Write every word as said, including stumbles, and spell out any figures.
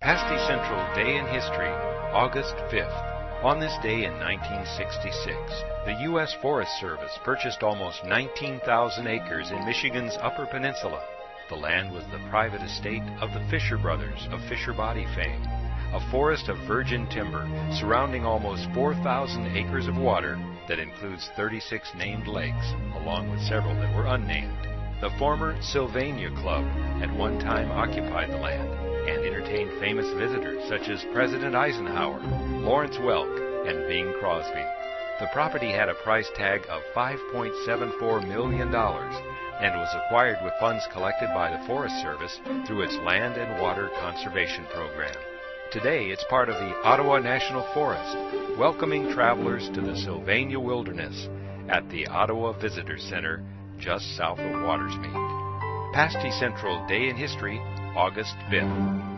Pasty Central Day in History, August fifth. On this day in nineteen sixty-six, the U S Forest Service purchased almost nineteen thousand acres in Michigan's Upper Peninsula. The land was the private estate of the Fisher brothers of Fisher Body fame, a forest of virgin timber surrounding almost four thousand acres of water that includes thirty-six named lakes, along with several that were unnamed. The former Sylvania Club at one time occupied the land and entertained famous visitors such as President Eisenhower, Lawrence Welk, and Bing Crosby. The property had a price tag of five point seven four million dollars and was acquired with funds collected by the Forest Service through its Land and Water Conservation Program. Today, it's part of the Ottawa National Forest, welcoming travelers to the Sylvania Wilderness at the Ottawa Visitor Center, just south of Watersmeet. Pasty Central Day in History, August fifth.